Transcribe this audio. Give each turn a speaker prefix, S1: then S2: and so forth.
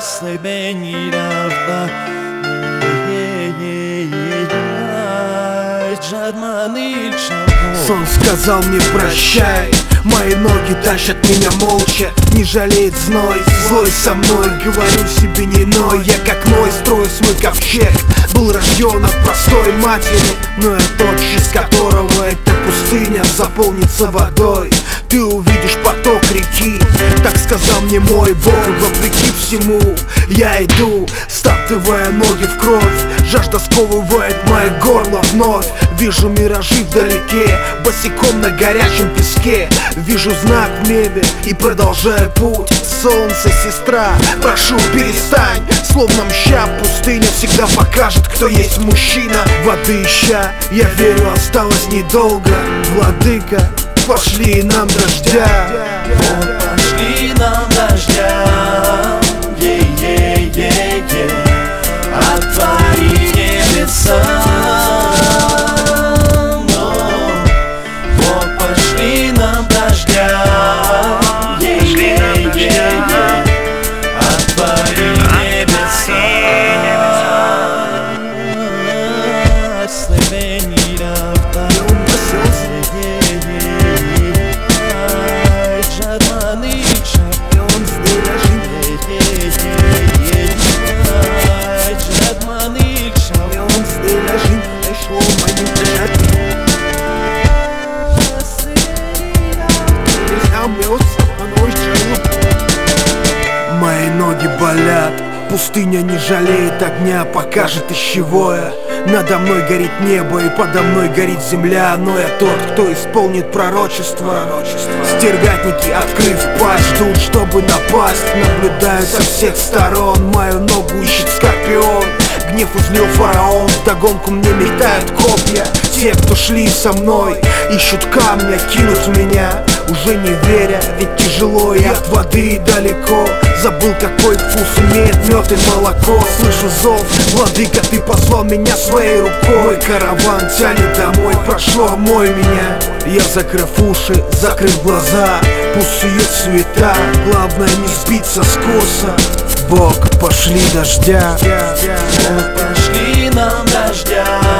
S1: Сон сказал мне прощай, мои ноги тащат меня молча. Не жалеет зной, злой со мной. Говорю себе не ной, я как Ной строю свой ковчег. Был рожден от простой матери, но я тот, из которого эта пустыня заполнится водой. Ты увидишь поток реки, так сказал мне мой Бог. Вопреки всему я иду, стаптывая ноги в кровь. Жажда сковывает мое горло вновь. Вижу миражи вдалеке, босиком на горячем песке. Вижу знак в небе и продолжаю путь. Солнце, сестра, прошу перестань. Словно мща, пустыня всегда покажет, кто есть мужчина. Воды ища, я верю, осталось недолго. Владыка, пошли нам дождя.
S2: Вот пошли нам дождя. Отвори небеса. Вот пошли нам дождя. Отвори небеса.
S1: Мои ноги болят, пустыня не жалеет огня, покажет из чего я. Надо мной горит небо и подо мной горит земля. Но я тот, кто исполнит пророчество. Стервятники, открыв пасть, ждут, чтобы напасть. Наблюдаю со всех сторон, мою ногу ищет скорпион. Гнев узлил фараон, вдогонку мне метают копья. Те, кто шли со мной, ищут камня, кинут меня, уже не веря, ведь тяжело и от воды далеко. Забыл, какой вкус имеет мед и молоко. Слышу зов, владыка, ты позвал меня своей рукой. Мой караван тянет домой, прошу, омой меня. Я, закрыв уши, закрыв глаза, пусть сует суета, главное не сбиться с курса. Бог, пошли дождя.
S2: Вот пошли нам дождя.